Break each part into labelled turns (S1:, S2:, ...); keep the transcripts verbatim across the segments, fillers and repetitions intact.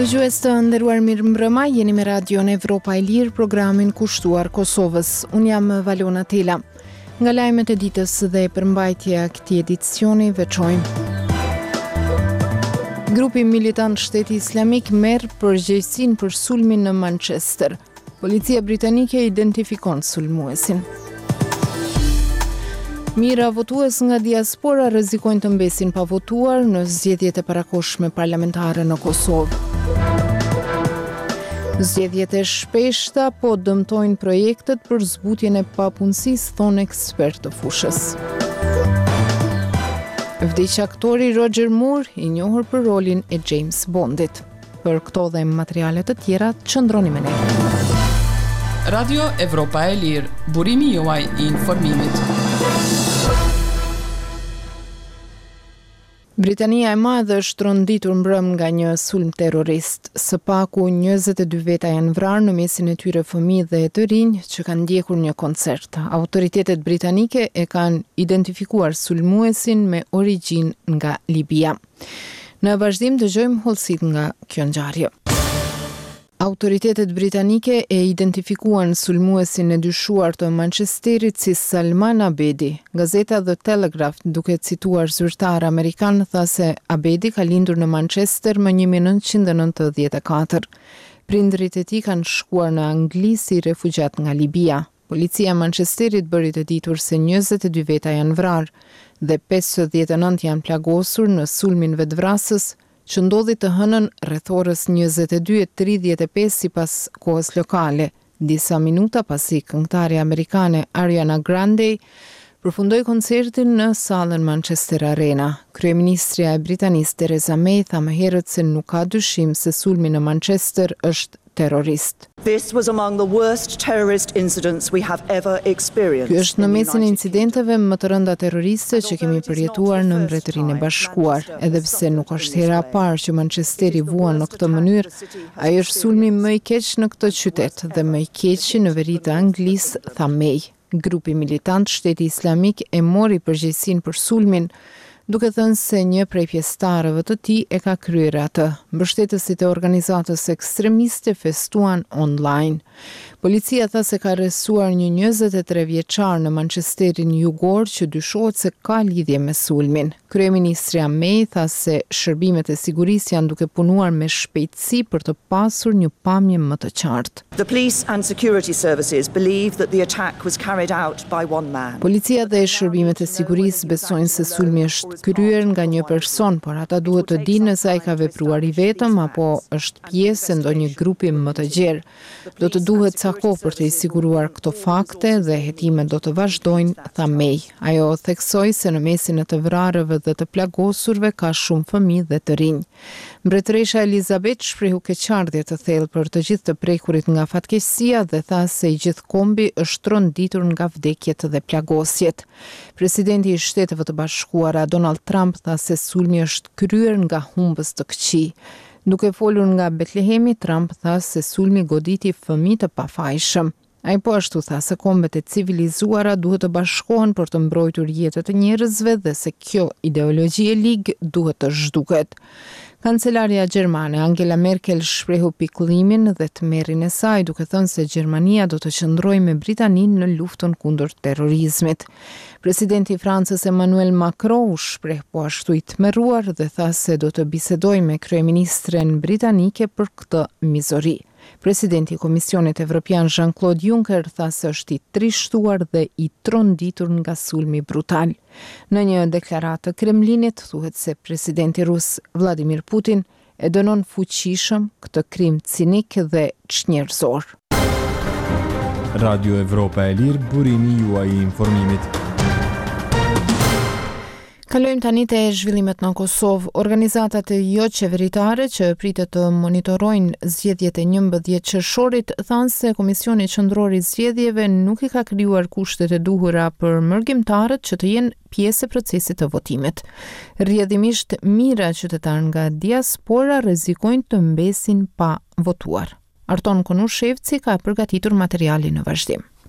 S1: Dëgjues të nderuar, mirëmbrëma, jeni me Radion Evropa e Lirë, programin kushtuar Kosovës. Unë jam Valona Tela. Nga lajmet e ditës dhe përmbajtja e këtij edicioni veçojmë. Grupi militant Shteti Islamik merr përgjegjësinë për sulmin në Manchester. Policia britanike identifikon sulmuesin. Mira votues nga diaspora rrezikojnë të mbesin pa votuar në zgjedhjet e parakohshme parlamentare në Kosovë. Zgjedhjet e shpeshta po dëmtojnë projektet për zbutjen e papunësisë, thonë ekspertë të fushës. Vdiq aktori Roger Moore, i njohur për rolin e James Bondit. Për këto dhe materiale të tjera, qëndroni me ne.
S2: Radio Evropa e Lirë, burimi juaj i informimit.
S1: Britania e Madhe është tronditur mbrëm nga një sulm terrorist. Së paku njëzet e dy veta janë vrarë, në mesin e tyre fëmijë dhe të rinj që kanë ndjekur një koncert. Autoritetet britanike e kanë identifikuar sulmuesin me origjinë nga Libia. Në vazhdim dëgjojmë hollësitë nga kjo ngjarje. Autoritetet britanike e identifikuan sulmuesin e dyshuar të Manchesterit si Salman Abedi. Gazeta The Telegraph, duke cituar zyrtar amerikan, tha se Abedi ka lindur në Manchester më një mijë nëntëqind e nëntëdhjetë e katër. Prindrit e tij kanë shkuar në Angli si refugjat nga Libia. Policia e Manchesterit bëri të ditur se njëzet e dy veta janë vrarë dhe pesëdhjetë e nëntë janë plagosur në sulmin vetvrasës që ndodhi të hënën rreth orës njëzet e dy e tridhjetë e pesë sipas kohës lokale, disa minuta pasi këngëtarja amerikane Ariana Grande përfundoi koncertin në sallën Manchester Arena. Kryeministrja e Britanisë Theresa May tha më herët se nuk ka dyshim se sulmi në Manchester është terrorist.
S3: This was among the worst terrorist incidents we have ever experienced.
S1: Ky është në mesin e incidenteve më të rënda terroriste që kemi përjetuar në Mbretërinë e Bashkuar. Edhe pse nuk është hera e parë që Manchesteri vuan në këtë mënyrë, ai është sulmi më i keq në këtë qytet dhe më i keqi në veri të Anglisë, tha May. Grupi militant Shteti Islamik e mori përgjegjësinë për sulmin, duke thënë se një prej pjesëtarëve të tij e ka kryer atë. Mbështetësit e organizatës ekstremiste festuan online. Policia tha se ka arrestuar një njëzet e tre vjeçar në Manchesterin jugor që dyshohet se ka lidhje me sulmin. Kryeministrja May tha se shërbimet e sigurisë janë duke punuar me shpejtësi për të pasur një pamje më të qartë.
S3: The police and security services believe that the attack was carried out by one man.
S1: Policia dhe shërbimet e sigurisë besojnë se sulmi është kryer nga një person, por ata duhet të dinë nëse ai ka vepruar i vetëm apo është pjesë e ndonjë grupi më të gjerë. Do të duhet ca kohë për të i siguruar këto fakte dhe hetimet do të vazhdojnë, tha May. Ajo theksoi se në mesin e të vrarëve dhe të plagosurve ka shumë fëmijë dhe të rinj. Mbretëresha Elizabeth shprehu keqardhje të thellë për të gjithë të prekurit nga fatkeqësia dhe tha se i gjithë kombi është tronditur nga vdekjet dhe plagosjet. Presidenti i Shteteve të Bashkuara Donald Trump tha se sulmi është kryer nga humbës të këqij. Duke folur nga Betlehemi, Trump tha se sulmi goditi fëmijë të pafajshëm. Ai po ashtu tha se kombet e civilizuara duhet të bashkohen për të mbrojtur jetët e njerëzve dhe se kjo ideologji e ligë duhet të zhduket. Kancelaria gjermane Angela Merkel shprehu pikëllimin dhe tmerrin e saj, duke thënë se Gjermania do të qëndrojë me Britaninë në luftën kundër terrorizmit. Presidenti i Francës Emmanuel Macron u shpreh po ashtu i tmerruar dhe tha se do të bisedojë me kryeministren britanike për këtë mizori. Presidenti i Komisionit Evropian Jean-Claude Juncker tha se është i trishtuar dhe i tronditur nga sulmi brutal. Në një deklaratë të Kremlinit thuhet se presidenti rus Vladimir Putin e dënon fuqishëm këtë krim cinik dhe çnjerëzor.
S4: Radio Evropa e Lirë, burimi juaj i informimit.
S1: Kalojmë tani te zhvillimet në Kosovë. Organizatat e jo qeveritare që pritet të monitorojnë zgjedhjet e njëmbëdhjetë qershorit thanë se Komisioni Qendror i Zgjedhjeve nuk i ka krijuar kushtet e duhura për mërgjimtarët që të jenë pjesë e procesit të votimit. Rrjedhimisht mijëra qytetar nga diaspora rrezikojnë të mbesin pa votuar. Arton Konushevci ka përgatitur materialin në vazhdim.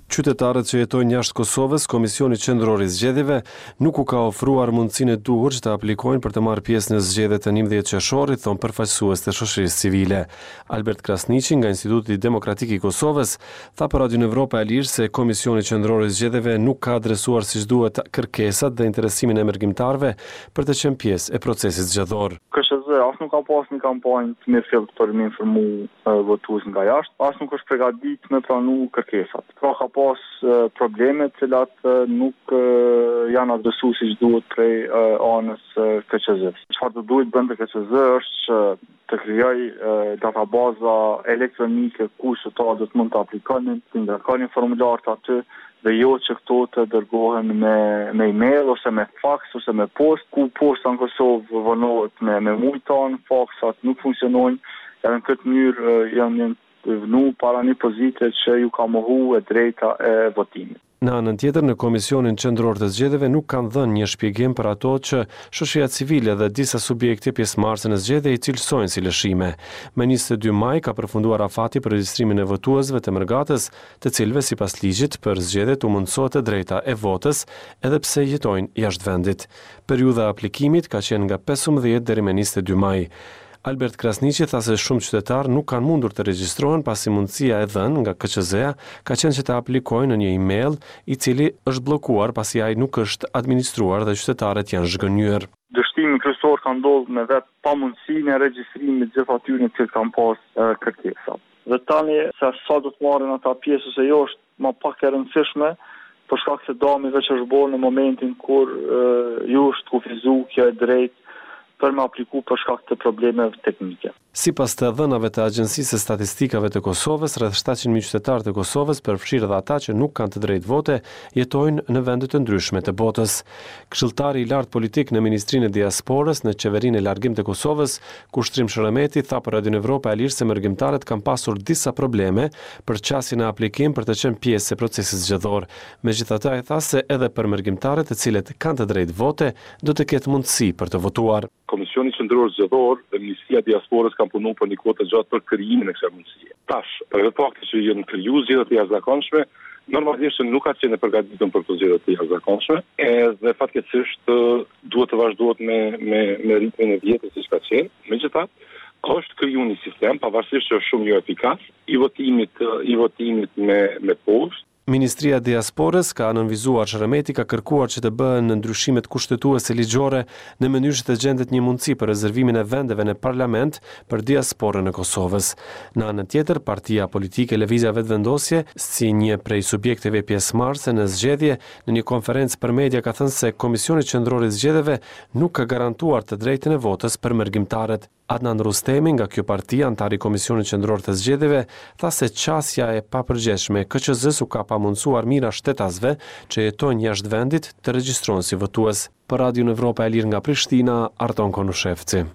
S5: Qytetarët që jetojnë jashtë Kosovës, Komisioni Qendror i Zgjedhjeve nuk u ka ofruar mundësinë e duhur që të aplikojnë për të marrë pjesë në zgjedhjet të njëmbëdhjetë qershorit, thon përfaqësues të shoqërisë civile. Albert Krasniqi nga Instituti Demokratik i Kosovës tha për Radio Evropa e Lirë se Komisioni Qendror i Zgjedhjeve nuk ka adresuar siç duhet kërkesat dhe interesimin e emërgjimtarëve për të qenë pjesë e procesit zgjedhor.
S6: K S Z as nuk ka pas një kampanjë të mirëfillt për me informu uh, votues nga jashtë, as nuk është përgatitur me pranu kërkesat. Pra ka pas uh, probleme të cilat uh, nuk uh, janë adresuar siç duhet prej uh, anës uh, K S Z. Çfarë do duhet bënte K S Z është që të krijojë uh, databaza elektronike ku qytetarët do të mund të aplikonin, të ngarkonin formularët aty dhe jo që këto të dërgohen me, me email ose me fax ose me post, ku posta në Kosovë vonohet me, me mujton, faxat nuk funksionojnë, edhe në këtë mënyrë janë një vënu para një pozite që ju ka mohu e drejta e votimit.
S5: Në anën tjetër, në Komisionin Qendror të Zgjedhjeve nuk kanë dhënë një shpjegim për ato që shoqëria civile dhe disa subjekte pjesëmarrëse në zgjedhje i cilësojnë si lëshime. Me njëzet e dy maj ka përfunduar afati për regjistrimin e votuesve të Mërgatës, të cilëve sipas ligjit për zgjedhjet u mundësohet e drejta e votës, edhe pse jetojnë jashtë vendit. Periudha e aplikimit ka qenë nga pesëmbëdhjetë deri me njëzet e dy maj. Albert Krasniqi tha se shumë qytetarë nuk kanë mundur të regjistrohen pasi mundësia e dhënë nga K Q Z-ja ka qenë që të aplikojnë në një email i cili është bllokuar pasi ai nuk është administruar dhe qytetarët janë zhgënjur.
S6: Dështimi kryesor ka ndodhur me vetë pamundësinë e regjistrimit gjithë atyre që kanë pas uh, kërkesa. Dhe tani se sa do të marrin ata pjesë ose jo është më pak e rëndësishme, për shkak se dami veç është bërë në momentin kur uh, ju është kufizuar kjo e drejtë për me apliku për shkak të problemeve teknike.
S5: Sipas të dhënave të Agjencisë së Statistikave të Kosovës, rreth shtatëqind mijë qytetarë të Kosovës, përfshirë edhe ata që nuk kanë të drejtë vote, jetojnë në vende të ndryshme të botës. Këshilltari i lartë politik në Ministrinë e Diasporës në Qeverinë e Largimit të Kosovës, Kushtrim Shërëmeti, tha për Radio Evropa e Lirë se mërgjimtarët kanë pasur disa probleme për qasjen e aplikim për të qenë pjesë e procesit zgjedhor. Megjithatë, ai tha se edhe për mërgjimtarët të cilët kanë të drejtë vote, do të ketë mundësi për të votuar.
S7: Komisioni Qendror Zgjedhor dhe Ministria e Diasporës kanë punuar për një kohë të gjatë për krijimin e kësaj mundësie. Tash, për vetë fakti që janë krijuar zgjedhje të jashtëzakonshme, normalisht nuk ka qenë e përgatitur për të zgjedhje të jashtëzakonshme, edhe fatkeqësisht duhet të vazhdohet me me me ritmin e vjetër siç ka qenë. Megjithatë, është krijuar një sistem pavarësisht që është shumë jo efikas i votimit i votimit me me poshtë.
S5: Ministria e Diasporës ka nënvizuar Shërëmeti ka kërkuar që të bëhen ndryshimet kushtetuese ligjore në mënyrë që të gjendet një mundësi për rezervimin e vendeve në parlament për diasporën e Kosovës. Në anën tjetër, Partia Politike Lëvizja Vetëvendosje, si një prej subjekteve pjesëmarrëse në zgjedhje, në një konferencë për media ka thënë se Komisioni Qendror i Zgjedhjeve nuk ka garantuar të drejtën e votës për mërgjimtarët. Adnan Rustemi nga kjo parti, antari Komisionit Qendror të Zgjedhjeve, tha se qasja e papërgjeshme e K Q Z-s u ka pamundsuar mira shtetasve që jetojnë jashtë vendit të regjistrohen si votues. Për Radio Evropa e Lirë nga Prishtina, Arton Konushevci.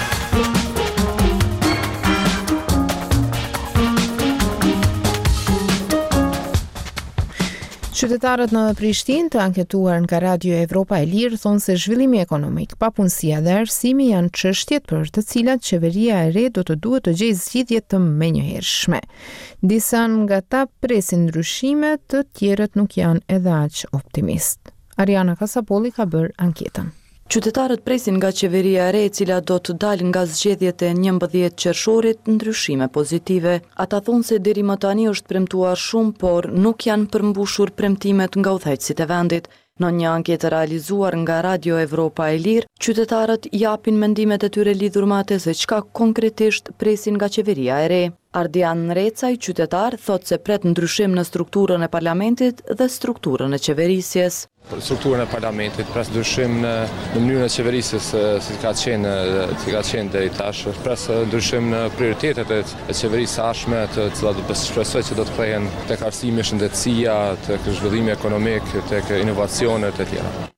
S1: Qytetarët në Prishtinë të anketuar nga Radio Evropa e Lirë thonë se zhvillimi ekonomik, papunësia dhe arsimi janë çështjet për të cilat qeveria e re do të duhet të gjejë zgjidhje të menjëhershme. Disa nga ta presin ndryshime, të tjerët nuk janë edhe aq optimist. Ariana Kasapolli ka bërë anketën.
S8: Qytetarët presin nga qeveria e re e cila do të dalë nga zgjedhjet e njëmbëdhjetë qershorit ndryshime pozitive. Ata thonë se deri më tani është premtuar shumë, por nuk janë përmbushur premtimet nga udhëheqësit e vendit. Në një anketë realizuar nga Radio Evropa e Lirë, qytetarët japin mendimet e tyre lidhur me atë se çka konkretisht presin nga qeveria e re. Ardian Recaj, qytetar, thot se pret ndryshim në strukturën e parlamentit dhe strukturën e qeverisjes.
S9: Strukturën e parlamentit, pres ndryshim në, në mënyrën e qeverisjes si ka qenë, si ka qenë deri tash, pres ndryshim në prioritetet e, e qeverisë ashme, të cilat do të shpresoj që do të krehen tek arsimi, shëndetësia, tek zhvillimi ekonomik, tek inovacionet e tjera.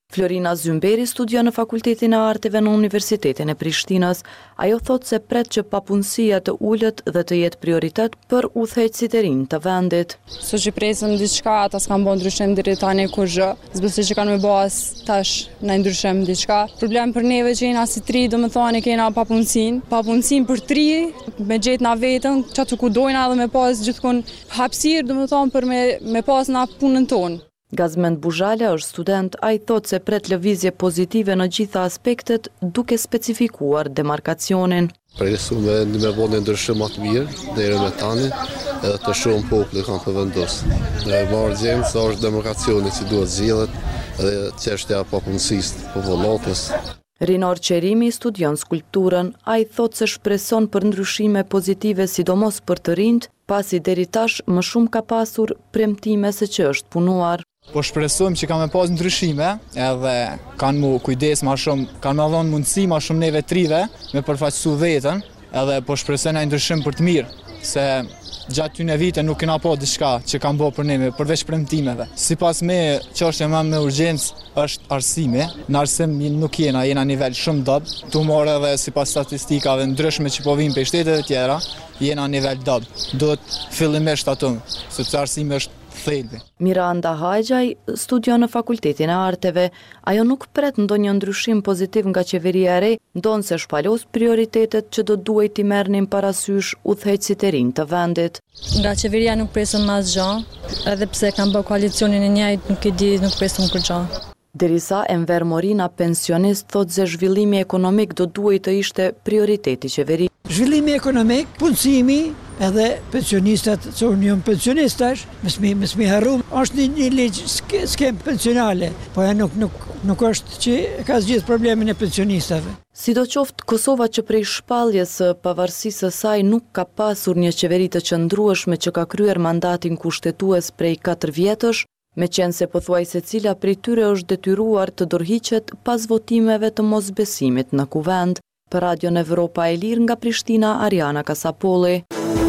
S8: Florina Zymberi studion në Fakultetin e Arteve në Universitetin e Prishtinës. Ajo thot se pret që papunësia të ulët dhe të jetë prioritet për udhëheqësit e rinj të vendit.
S10: So që presëm diçka, ata s'kan bo ndryshim deri tani kur gjë. S'besoj që kanë me bo as tash në ndryshim diçka. Problem për neve që jena si tri, do me thoni kena papunësin. Papunësin për tri, me gjetë na vetën, që të ku dojna dhe me pas gjithkun hapësirë, do me thonë për me, me pas na punën tonë.
S8: Gazmend Buzhala është student, a i thot se pret lëvizje pozitive në gjitha aspektet duke specifikuar demarkacionin.
S11: Presu me një me bodë një ndryshim atë mirë, dhere me tani, edhe të shumë populli kanë të vendosë. Dhe marë gjemë se është demarkacioni që duhet zhjilët edhe qeshtja papunësisë, popullatës.
S8: Rinor Qerimi studion skulpturën, a i thot se shpreson për ndryshime pozitive sidomos për të rinjt, pasi deri tash më shumë ka pasur premtime se që është punuar.
S12: Po shpresojmë që kanë me pas ndryshime, edhe kanë mu kujdes ma shumë, kanë me dhonë mundësi ma shumë neve trive me përfaqësu vetën, edhe po shpresojnë ai ndryshim për të mirë, se gjatë tyne vite nuk kena po diçka që kanë bo për neve, përveç premtimeve. Sipas me, çështja më me urgjencë është arsimi, në arsim nuk jena, jena nivel shumë dob, tu morë edhe sipas statistikave ndryshme që po vinë për shteteve tjera, jena nivel dob. Duhet fillimisht atë, sepse arsimi është thelbi.
S8: Miranda Hajgjaj studion në Fakultetin e Arteve. Ajo nuk pret ndonjë ndryshim pozitiv nga qeveria e re, ndonë se shpalos prioritetet që do duhet t'i merrnin parasysh udhëheqësit e rinj të vendit.
S10: Nga qeveria nuk presëm asgjë, edhe pse kanë bërë koalicionin e njëjtë, nuk e di, nuk presëm kurrë.
S8: Derisa Enver Morina, pensionist, thot se zhvillimi ekonomik do duhet të ishte prioriteti qeverisë.
S13: Zhvillimi ekonomik, punësimi, edhe pensionistat, që unë jam pensionistash, mësë mi harru, është një, një ligjë skem pensionale, po ja nuk, nuk, nuk është që ka zgjidhur problemin e pensionistave.
S8: Sidoqoftë, Kosova që prej shpalljes së pavarësisë së saj nuk ka pasur një qeveri të qëndrueshme që ka kryer mandatin kushtetues prej katër vjetësh, me qenë se pothuajse cila prej tyre është detyruar të dorëhiqet pas votimeve të mosbesimit në kuvend. Për Radion Evropa e Lirë nga Prishtina, Ariana Kasapolli.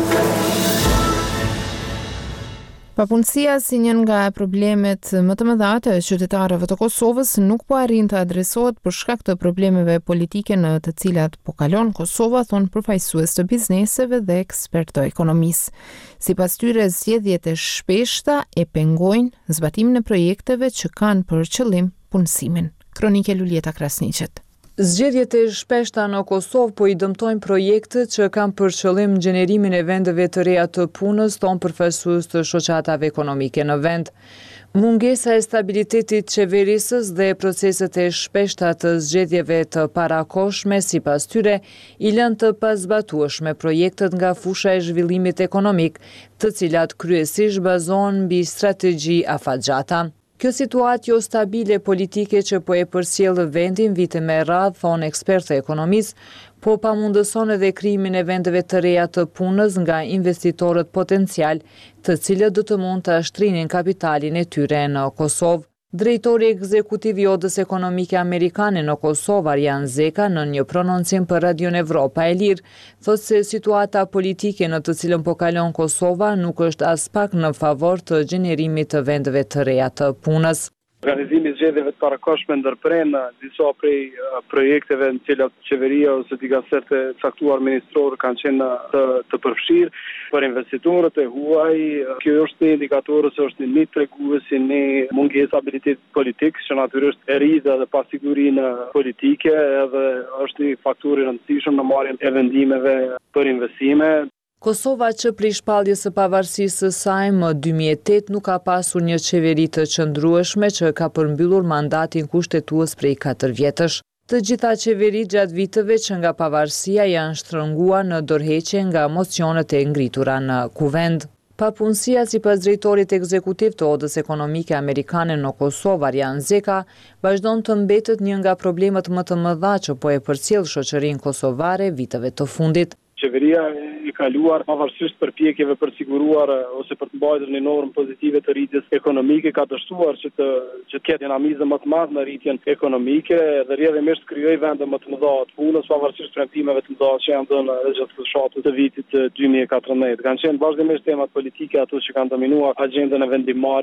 S1: Papunësia si njën nga problemet më të mëdha të qytetarëve të Kosovës nuk po arrin të adresohet për shkak të problemeve politike në të cilat po kalon Kosova, thon përfaqësues të bizneseve dhe ekspert të ekonomisë. Sipas tyre, zgjedhjet e shpeshta e pengojnë zbatimin e projekteve që kanë për qëllim punësimin. Kronike Luljeta Krasniqet.
S14: Zgjedhjet e shpeshta në Kosovë po i dëmtojnë projektet që kanë për qëllim gjenerimin e vendeve të reja të punës, thon përfaqësues të shoqatave ekonomike në vend. Mungesa e stabilitetit qeverisës dhe proceset e shpeshta të zgjedhjeve të parakoshme, sipas tyre, i lënë të pazbatueshme projektet nga fusha e zhvillimit ekonomik, të cilat kryesisht bazohen mbi strategji afatgjata. Kjo situatë jo stabile politike që po e përcjell vendin vite me radhë, thon ekspertë ekonomisë, po pamundëson edhe krijimin e vendeve të reja të punës nga investitorët potencial, të cilët do të mund të ashtrinin kapitalin e tyre në Kosovë. Drejtori ekzekutiv i Odës Ekonomike Amerikane në Kosovë, Arjan Zeka, në një prononcim për Radion Evropa e Lirë, thotë se situata politike në të cilën po kalon Kosova nuk është as pak në favor të gjenerimit të vendeve të reja të punës.
S6: Organizimi i zgjedhjeve të parakoshme ndërpren disa prej projekteve në cilat qeveria ose dikaserte caktuar ministror kanë qenë të, të përfshirë për investitorët e huaj. Kjo është një indikator se është një tregues i një mungesë stabilitet politik, që natyrisht e rritë dhe pasigurinë politike, edhe është një faktor i rëndësishëm në marrjen e vendimeve për investime.
S14: Kosova që prej shpalljes së pavarësisë së saj më dy mijë e tetë nuk ka pasur një qeveri të qëndrueshme që ka përmbyllur mandatin kushtetues prej katër vjetësh. Të gjitha qeverit gjatë viteve që nga pavarësia janë shtrënguar në dorëheqje nga mocionet e ngritura në kuvend. Papunësia, sipas drejtorit ekzekutiv të Odës Ekonomike Amerikane në Kosovë, Arjan Zeka, vazhdon të mbetet një nga problemet më të mëdha që po e përcjell shoqërinë kosovare viteve të fundit.
S6: Qeveria i kaluar, pavarësisht përpjekjeve për siguruar ose për të mbajtur një normë pozitive të rritjes ekonomike, ka dështuar që të që të ketë dinamizëm më të madh në rritjen ekonomike dhe rrjedhimisht krijoi vende më të mëdha të punës, pavarësisht premtimeve të mëdha që janë dhënë edhe gjatë fushatës të vitit dy mijë e katërndëjtë. Kanë qenë vazhdimisht temat politike ato që kanë dominuar agjendën e vendimmarrjes.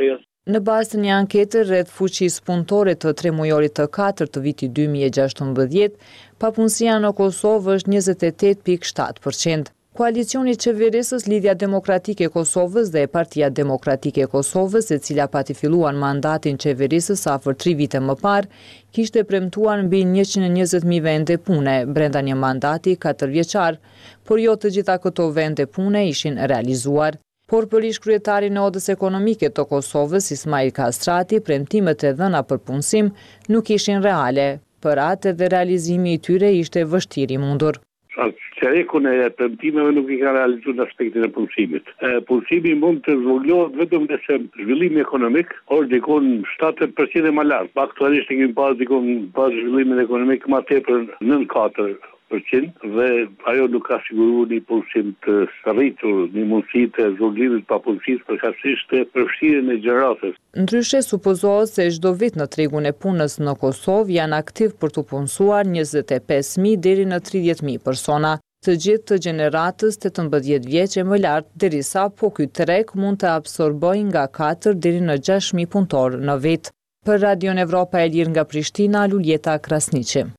S14: Në bazë të një ankete rreth fuqisë punëtore të tremujorit të katërt të vitit dy mijë e gjashtëmbëdhjetë, papunësia në Kosovë është njëzet e tetë pikë shtatë përqind. Koalicioni qeverisës Lidhja Demokratike e Kosovës dhe Partia Demokratike e Kosovës, e cila pati filluan mandatin qeverisës afër tri vite më parë, kishte premtuar mbi njëqind e njëzet mijë vende pune brenda një mandati katër vjeçar, por jo të gjitha këto vende pune ishin realizuar. Por për ish kryetari në Odës Ekonomike të Kosovës, Ismail Kastrati, premtimet e dhëna për punësim nuk ishin reale, për atë edhe realizimi i tyre ishte vështirë i mundur.
S7: Qerekun e premtimeve nuk i ka realizuar në aspektin e punësimit. Punësimi mund të zhvillohet vetëm nëse zhvillimi ekonomik është dikon shtatëdhjetë përqind e më lart. Aktualisht kemi pas dikon pas zhvillimin ekonomik më tepër nëntëdhjetë e katër përqind dhe ajo nuk ka siguruar një punësim të rritur, një mundësi të zhvillimit pa punësisë përkatësisht të përfshirjen e gjeneratës.
S14: Ndryshe supozohet se çdo vit në tregun e punës në Kosovë janë aktiv për të punësuar njëzet e pesë mijë deri në tridhjetë mijë persona, të gjithë të gjeneratës tetëmbëdhjetë vjeç e më lart, derisa po ky treg mund të absorbojë nga katër deri në gjashtë mijë punëtor në vit. Për Radion Evropa e Lirë nga Prishtina, Luljeta Krasniqi.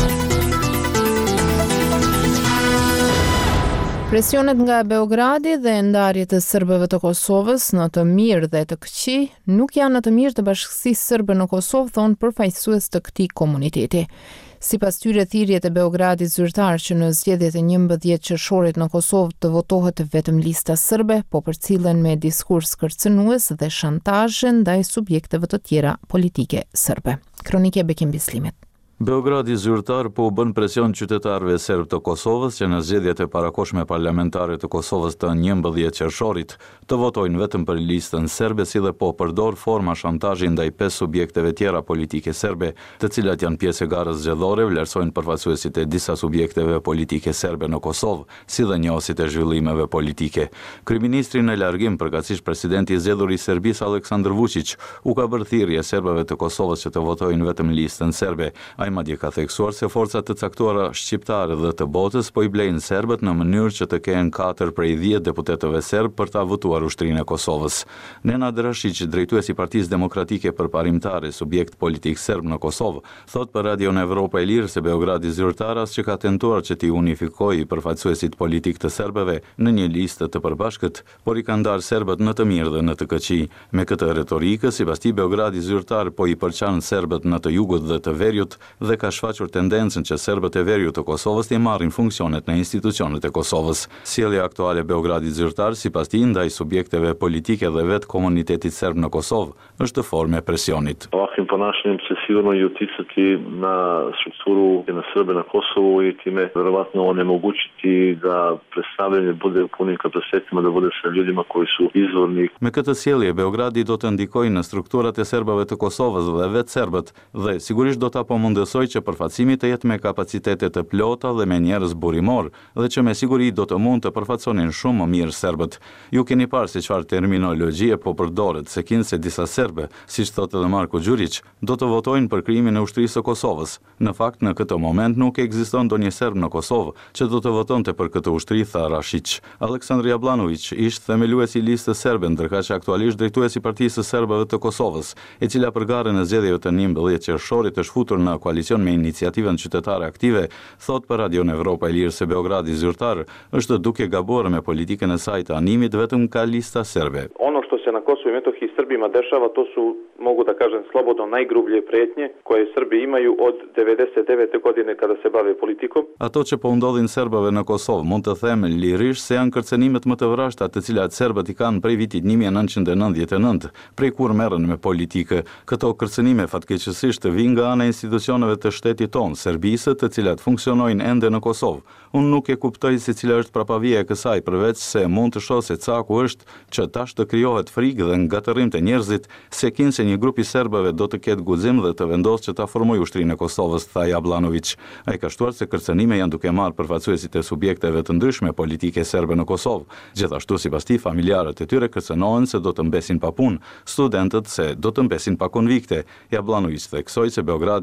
S1: Presionet nga Beogradi dhe ndarjet e serbëve të Kosovës në të mirë dhe të këqij nuk janë në të mirë të bashkësisë serbe në Kosovë, thonë përfaqësues të këtij komuniteti. Sipas tyre, thirrjet e Beogradit zyrtar që në zgjedhjet e njëmbëdhjetë qershorit në Kosovë të votohet vetëm lista serbe, po përcillen me diskurs kërcënues dhe shantazhe ndaj subjekteve të tjera politike serbe. Kronike Bekim Bislimit.
S15: Beogradi zyrtar po bën presion qytetarëve serb të Kosovës që në zgjedhjet e parakohshme parlamentare të Kosovës të njëmbëdhjetë qershorit të votojnë vetëm për listën serbe, si dhe po përdor forma shantazhi ndaj pesë subjekteve tjera politike serbe, të cilat janë pjesë e garës zgjedhore, vlerësojnë përfaqësuesit e disa subjekteve politike serbe në Kosovë, si dhe njohësit e zhvillimeve politike. Kryeministri në largim, përkatësisht presidenti i zgjedhur i Serbisë Aleksandar Vučić, u ka bërë thirrje serbëve të Kosovës që të votojnë vetëm listën serbe. Ai madje ka theksuar se forcat të caktuara shqiptare dhe të botës po i blejnë serbët në mënyrë që të kenë katër prej dhjetë deputetëve serb për ta votuar ushtrinë e Kosovës. Nenad Rashić, drejtuesi i Partisë Demokratike Përparimtare, subjekt politik serb në Kosovë, thot për Radion Evropa e Lirë se Beogradi zyrtar as që ka tentuar që t'i unifikojë përfaqësuesit politik të serbëve në një listë të përbashkët, por i ka ndarë serbët në të mirë dhe në të këqij. Me këtë retorikë, sipas tij, Beogradi zyrtar po i përçan serbët në të jugut dhe të veriut dhe ka shfaqur tendencën që serbët e veriut të Kosovës të marrin funksionet në institucionet e Kosovës. Sjellja aktuale e Beogradit zyrtar, sipas tij, ndaj subjekteve politike dhe vetë komunitetit serb në Kosovë është formë e presionit.
S7: Ovakvim ponašanjem će sigurno i uticati na strukturu na Srbe na Kosovu i time verovatno onemogućiti da predstavljanje bude u punim kapacitetima, da bude sa ljudima koji su izvorni.
S15: Me këtë sjellje, Beogradi do të ndikojë në strukturat e serbëve të Kosovës dhe vetë serbët dhe sigurisht do ta pomundësoj që përfaqësimi të jetë me kapacitete të plota dhe me njerëz burimor dhe që me siguri do të mund të përfaqësonin shumë më mirë serbët. Ju keni parë se çfarë terminologjie po përdoret, se kinë se disa serbe, siç thotë edhe Marko Đurić, do të votojnë për krijimin e ushtrisë së Kosovës. Në fakt, në këtë moment nuk ekziston ndonjë serb në Kosovë që do të votonte për këtë ushtri, tha Rashić. Aleksandar Jablanović ishte themeluesi i listës serbe, ndërkaq që aktualisht drejtuesi i Partisë së Serbëve të Kosovës, e cila përgare në zgjedhjet e njëmbëdhjetë qershorit është futur në koalicion me iniciativën qytetare aktive, thot për Radion Evropa e Lirë se Beogradi zyrtar është duke gabuar me politikën e saj të animit vetëm ka lista serbe.
S16: Ono što se na Kosovu i Metohiji Srbima dešava, to su, mogu da kažem slobodno, najgrublje pretnje koje Srbi imaju od devedeset e devete godine kada se bave politikom.
S15: Ato që po ndodhin serbëve në Kosovë, mund të them lirisht se janë kërcënimet më të vrashta të cilat serbët i kanë prej vitit një mijë e nëntëqind e nëntëdhjetë e nëntë, prej kur merren me politikë. Këto kërcënime fatkeqësisht vijnë nga ana e institucioneve të shtetit tonë, serbisë, të cilat funksionojnë ende në Kosovë. Unë nuk e kuptoj se cila është prapavija e kësaj, përveç se mund të shoh se caku është që tash të krijohet frikë dhe ngatërim të njerëzit se kinë se një grup i serbëve do të ketë guxim dhe të vendosë që ta formojë ushtrinë e Kosovës, tha Jablanović. Ai ka shtuar se kërcënime janë duke marrë përfaqësuesit e subjekteve të ndryshme politike serbe në Kosovë. Gjithashtu, sipas tij, familjarët e tyre kërcënohen se do të mbesin pa punë, studentët se do të mbesin pa konvikte. Jablanović theksoi se Beogradi me këto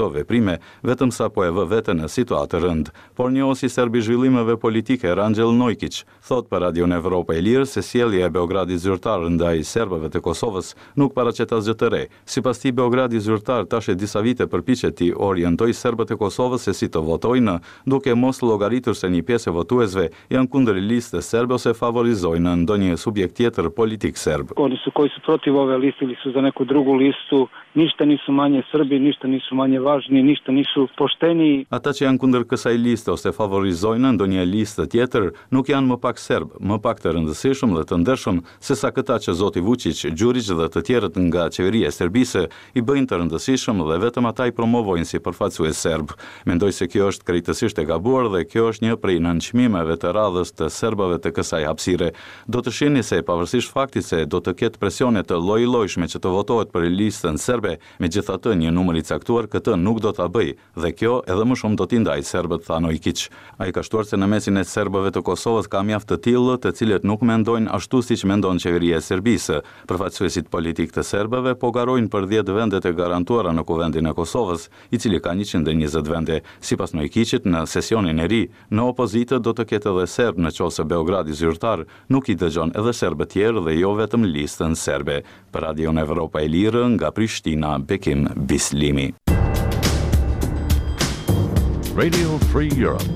S15: kjo veprime, vetëm sa po e vë veten në situatë rënd. Por njohësi serb i zhvillimeve politike Rangjel Nojkić thot për Radion Evropa e Lirë se sjellja e Beogradit zyrtar ndaj serbëve të Kosovës nuk paraqet asgjë të re. Sipas tij, Beogradi zyrtar tash e disa vite përpiqet të orientojë serbët e Kosovës se si të votojnë, duke mos llogaritur se një pjesë e votuesve janë kundër listës serbe ose favorizojnë ndonjë subjekt tjetër politik serb.
S17: Oni su koji su protiv ove liste ili su za neku drugu listu, ništa nisu manje Srbi, ništa nisu manje važni, ništa nisu pošteni.
S15: Ata që janë kundër kësaj liste ose favorizojnë ndonjë listë tjetër nuk janë më pak serb, më pak të rëndësishëm dhe të ndershëm se sa këta që zoti Vučić, Đurić dhe të tjerët nga qeveria e Serbisë i bëjnë të rëndësishëm dhe vetëm ata i promovojnë si përfaqësues serb. Mendoj se kjo është krejtësisht e gabuar dhe kjo është një prej nënçmimeve të radhës të serbëve të kësaj hapësire. Do të shihni se pavarësisht faktit se do të ketë presione të lloj-llojshme që të votohet për listën serbe, megjithatë një numër i caktuar këtë nuk do ta bëj dhe kjo edhe më shumë do t'i ndajë serbët, tha Nojkić. Ai ka shtuar se në mesin e serbëve të Kosovës ka mjaft të tillë të cilët nuk mendojnë ashtu siç mendon qeveria e Serbisë. Përfaqësuesit politik të serbëve po garojnë për dhjetë vendet e garantuara në Kuvendin e Kosovës, i cili ka njëqind e njëzet vende. Sipas Nojkićit, në sesionin e ri, në opozitë do të ketë edhe serb në qoftë se Beogradi zyrtar nuk i dëgjon edhe serbë tjerë dhe jo vetëm listën serbe. Për Radion Evropa e Lirë nga Prishtina, Bekim Bislimi.
S2: Radio Free Europe.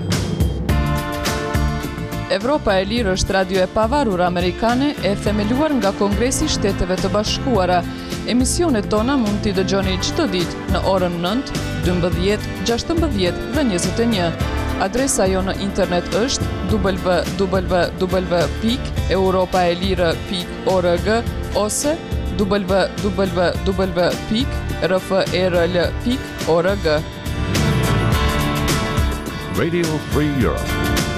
S2: Evropa e Lirë është radio e pavarur amerikane e themeluar nga Kongresi i Shteteve të Bashkuara. Emisionet tona mund t'i dëgjoni çdo ditë në orën nëntë, dymbëdhjetë, gjashtëmbëdhjetë dhe njëzet e një. Adresa jo në internet është w w w pikë europaelire pikë org ose w w w pikë r f e r l pikë org.
S18: Radio Free Europe.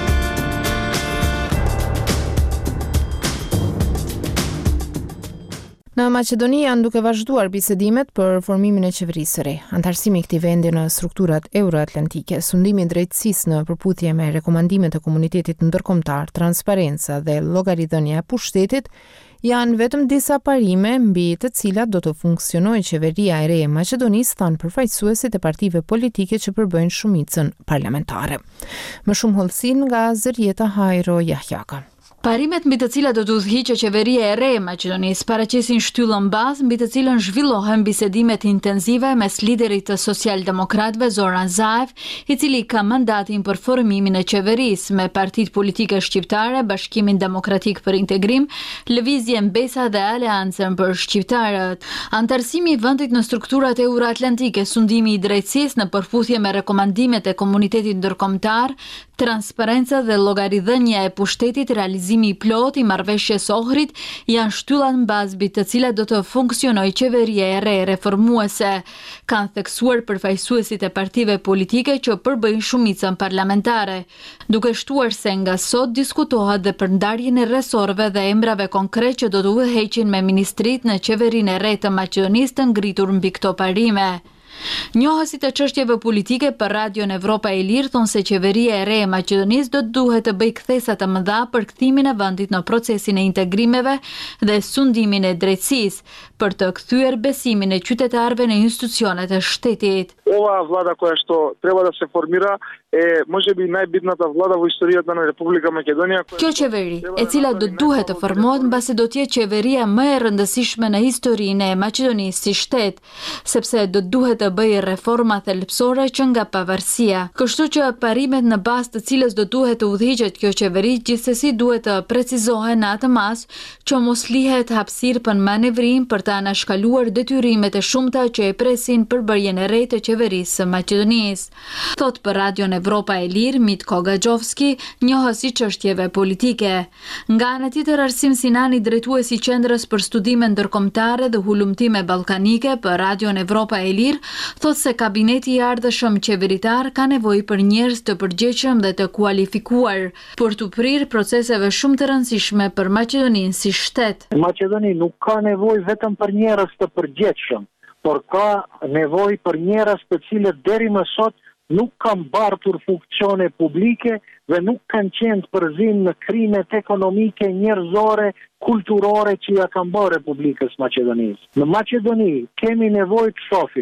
S1: Në Maqedoni janë duke vazhduar bisedimet për formimin e qeverisë së re. Antarësimi i këtij vendi në strukturat euroatlantike, sundimi i drejtësisë në përputhje me rekomandimet e komunitetit ndërkombëtar, transparenca dhe llogaridhënia e pushtetit janë vetëm disa parime mbi të cilat do të funksionojë qeveria e re e Maqedonisë, thanë përfaqësuesit e partive politike që përbëjnë shumicën parlamentare. Më shumë hollësi nga Zërjeta Hajro Jahjaka.
S19: Parimet mbi të cilat do të udhëhiqë qeveria e re e Maqedonisë paraqesin shtyllën bazë mbi të cilën zhvillohen bisedimet intenzive mes liderit të socialdemokratëve Zoran Zaev, i cili ka mandatin për formimin e qeverisë me partitë politike shqiptare, Bashkimin Demokratik për Integrim, Lëvizjen Besa dhe Aleancën për Shqiptarët. Antarësimi i vendit në strukturat euroatlantike, sundimi i drejtësisë në përputhje me rekomandimet e komunitetit ndërkombëtar, transparenca dhe llogaridhënia e pushtetit, realizimi i plot i marrëveshjes Ohrid janë shtyllat mbas mbi të cilat do të funksionojë qeveria e re reformuese, kanë theksuar përfaqësuesit e partive politike që përbëjnë shumicën parlamentare, duke shtuar se nga sot diskutohet dhe për ndarjen e rresorëve dhe emrave konkret që do të udhëheqin me ministrit në qeverinë e re të Maqedonisë të ngritur mbi këto parime. Njohësit e çështjeve politike për Radion Evropa e Lirë thonë se qeveria e re e Maqedonisë do të duhet të bëjë kthesa të mëdha për kthimin e vendit në procesin e integrimeve dhe sundimin e drejtësisë, për të kthyer besimin e qytetarëve në institucionet e shtetit.
S6: Ova vlada koja što treba da se formira e može bi najbitnata vlada u istorijata në Republika Makedonia.
S19: Kjo qeveri, e cila do duhet të formohet mbasi do të jetë qeveria më e rëndësishme në historinë e Maqedonisë si shtet, sepse do duhet të bëjë reforma thelbësore që nga pavarësia. Kështu që parimet në bazë të cilës do duhet të udhëhiqet kjo qeveri gjithsesi duhet të precizohen në atë mas që mos lihet hapësirë për manevrim për të anashkaluar detyrimet e shumta që e presin përbërjen e re të qeverisë së Maqedonisë. Thot për Radion Evropa e Lirë, Mitko Gaxhovski, njohës i çështjeve politike. Nga ana tjetër, Arsim Sinani, drejtuesi i Qendrës për Studime Ndërkombëtare dhe Hulumtime Ballkanike për Radion Evropa e Lirë, thot se kabineti i ardhshëm qeveritar ka nevojë për njerëz të përgjegjshëm dhe të kualifikuar për të prirë proceseve shumë të rëndësishme për Maqedoninë si shtet.
S20: Maqedoni nuk ka nevojë vetëm për njerëz të përgjegjshëm, por ka nevojë për njerëz të cilët deri më sot nuk kanë bartur funksione publike dhe nuk kanë qenë përzim në krimet ekonomike, njerëzore, kulturore që ja kanë bërë Republikës Maqedonisë. Në Maqedoni kemi nevojë të shohim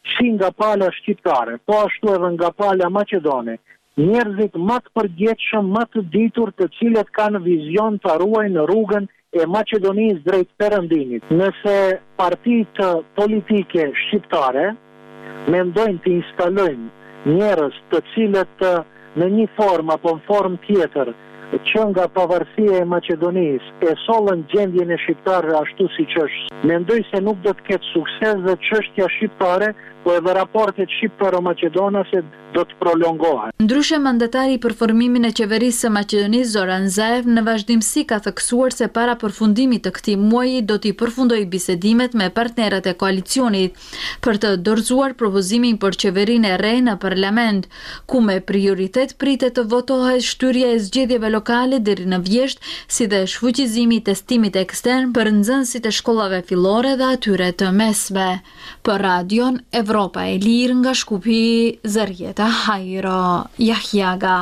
S20: si nga pala shqiptare, po ashtu edhe nga pala maqedone, njerëzit më të përgjithshëm, më të ditur, të cilët kanë vizion të ruajnë rrugën e Maqedonisë drejt perëndimit. Nëse partitë politike shqiptare mendojnë të instalojnë njerëz të cilët në një formë apo në formë tjetër që nga pavarësia e Maqedonisë e sollën gjendjen e shqiptarëve ashtu siç është, mendoj se nuk do të ketë sukses dhe çështja shqiptare, po edhe raportet shqiptaro-maqedonase do të prolongohen.
S19: Ndryshe, mandatari i për formimin e qeverisë së Maqedonisë Zoran Zaev në vazhdimsi ka theksuar se para përfundimit të këtij muaji do t'i përfundojë bisedimet me partnerët e koalicionit për të dorëzuar propozimin për qeverinë e re në parlament, ku me prioritet pritet të votohet shtyrja e zgjedhjeve lokale deri në vjesht, si dhe shfuqizimi i testimit ekstern për nxënësit e shkollave fillore dhe atyre të mesme. Për Radion Evropa e Lirë nga Shkupi, Zërjeta Hajro Jahjaga.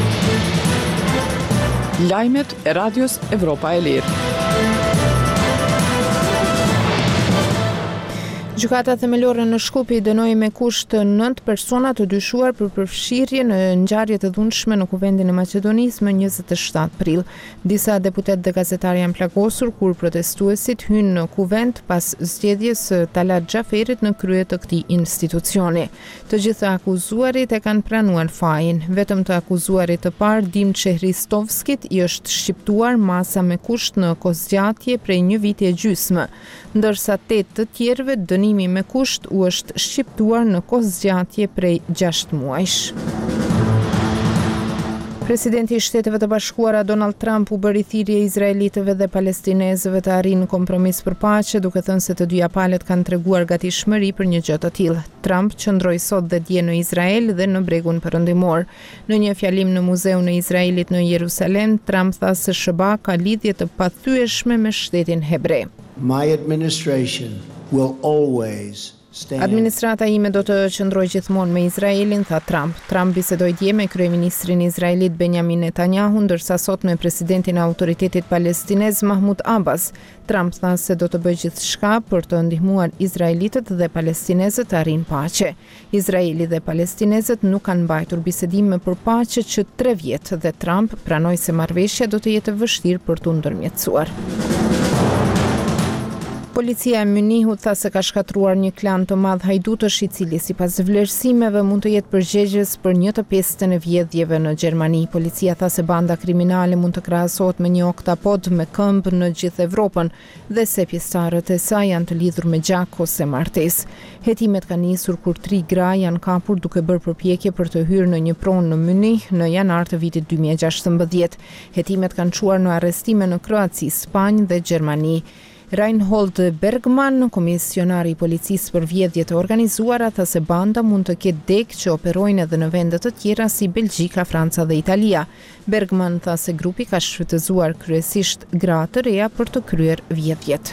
S2: Lajmet e Radios Evropa e Lirë.
S1: Gjykata themelore në Shkupi dënoi me kusht nëntë persona të dyshuar për përfshirje në ngjarje të dhunshme në Kuvendin e Maqedonisë më njëzet e shtatë prill. Disa deputet dhe gazetarë janë plagosur kur protestuesit hynë në kuvend pas zgjedhjes së Talat Xhaferit në krye të këtij institucioni. Të gjithë akuzuarit e kanë pranuar fajin. Vetëm të akuzuarit të parë, Dimçe Hristovskit, i është shqiptuar masa me kusht në kozgjatje prej një viti e gjysmë, ndërsa tetë të tjerëve dënimi me kusht u është shqiptuar në kozgjatje prej gjashtë muajsh. Presidenti i Shteteve të Bashkuara Donald Trump u bëri thirrje izraelitëve dhe palestinezëve të arrijnë kompromis për paqe, duke thënë se të dyja palët kanë treguar gatishmëri për një gjë të tillë. Trump qëndroi sot dhe dje në Izrael dhe në Bregun Perëndimor. Në një fjalim në Muzeun e Izraelit në Jerusalem, Trump tha se S B A ka lidhje të pathyeshme me shtetin hebre.
S21: My administration will always
S1: Administrata ime do të qëndrojë gjithmonë me Izraelin, tha Trump. Trump bisedoi dje me kryeministrin izraelit Benjamin Netanyahu, ndërsa sot me presidentin e Autoritetit Palestinez Mahmud Abbas. Trump tha se do të bëjë gjithçka për të ndihmuar izraelitët dhe palestinezët të arrijnë paqe. Izraeli dhe palestinezët nuk kanë mbajtur bisedime për paqe që tre vjet dhe Trump pranoi se marrëveshja do të jetë e vështirë për t'u ndërmjetësuar. Policia e Munihut tha se ka shkatruar një klan të madh hajdutësh, i cili sipas vlerësimeve mund të jetë përgjegjës për një të pestën e vjedhjeve në Gjermani. Policia tha se banda kriminale mund të krahasohet me një oktapod me këmbë në gjithë Evropën dhe se pjesëtarët e saj janë të lidhur me gjak ose martesë. Hetimet kanë nisur kur tri gra janë kapur duke bërë përpjekje për të hyrë në një pronë në Munih në janar të vitit dy mijë e gjashtëmbëdhjetë. Hetimet kanë çuar në arrestime në Kroaci, Spanjë dhe Gjermani. Reinhold Bergman, komisionari i policisë për vjedhje të organizuara, tha se banda mund të ketë dek që operojnë edhe në vende të tjera si Belgjika, Franca dhe Italia. Bergman tha se grupi ka shfrytëzuar kryesisht gra të reja për të kryer vjedhjet.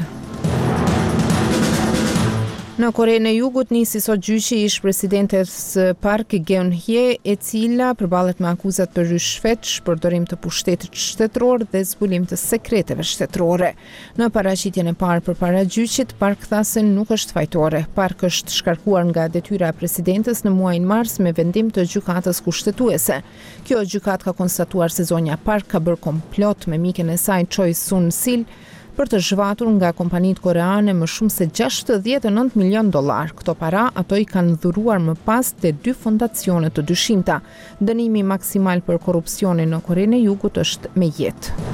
S1: Në Korenë e Jugut nisi sot gjyqi ish presidentes Park Geun-hye, e cila përballet me akuzat për rishfet, shpërdorim të pushtetit shtetëror dhe zbulim të sekreteve shtetërore. Në paraqitjen e parë përpara gjyqit, Park tha se nuk është fajtore. Park është shkarkuar nga detyra e presidentes në muajin mars me vendim të gjykatës kushtetuese. Kjo gjykatë ka konstatuar se zonja Park ka bërë komplot me miken e saj Choi Soon-sil për të zhvatur nga kompanitë koreane më shumë se gjashtëdhjetë e nëntë milion dollar. Këto para ato i kanë dhuruar më pas te dy fondacione të dyshimta. Dënimi maksimal për korrupsionin në Korenë e Jugut është me jetë.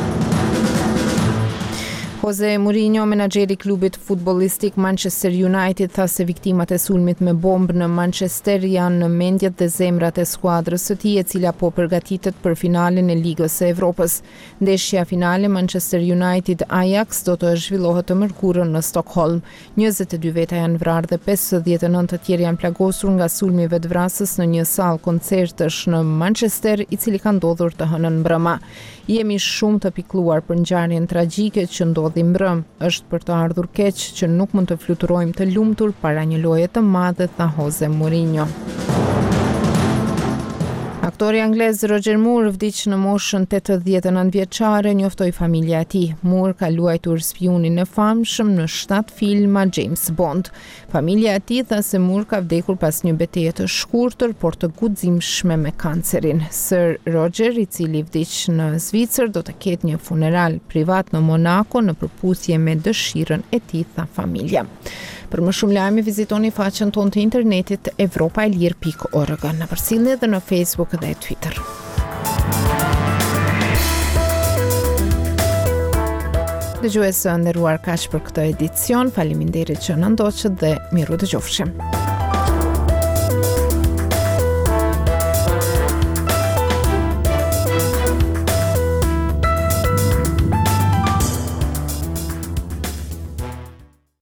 S1: Jose Mourinho, menaxheri i klubit futbollistik Manchester United, tha se viktimat e sulmit me bombë në Manchester janë në mendjet dhe zemrat e skuadrës së tij, e cila po përgatitet për finalen e Ligës së Evropës. Ndeshja finale Manchester United Ajax do të zhvillohet të mërkurën në Stockholm. njëzet e dy veta janë vrarë dhe pesëdhjetë e nëntë të tjerë janë plagosur nga sulmi vetvrasës në një sallë koncertësh në Manchester, i cili ka ndodhur të hënën mbrëma. Jemi shumë të pikëlluar për ngjarjen tragjike që ndodhi mbrëm. Është për të ardhur keq që nuk mund të fluturojmë të lumtur para një loje të madhe, tha Jose Mourinho. Aktori anglez Roger Moore vdiq në moshën tetëdhjetë e nëntë vjeçare, njoftoi familja e tij. Moore ka luajtur spionin e famshëm në shtatë filma James Bond. Familja e tij tha se Moore ka vdekur pas një betejë të shkurtër por të guximshme me kancerin. Sir Roger, i cili vdiq në Zvicër, do të ketë një funeral privat në Monaco në përputhje me dëshirën e tij, tha familja. Për më shumë lajme vizitoni faqen tonë të internetit evropa e lirë pikë org në përcjellje dhe në Facebook dhe Twitter. Dëgjues të nderuar, kaq për këtë edicion. Faleminderit që na ndoqët dhe miru dëgjofshim.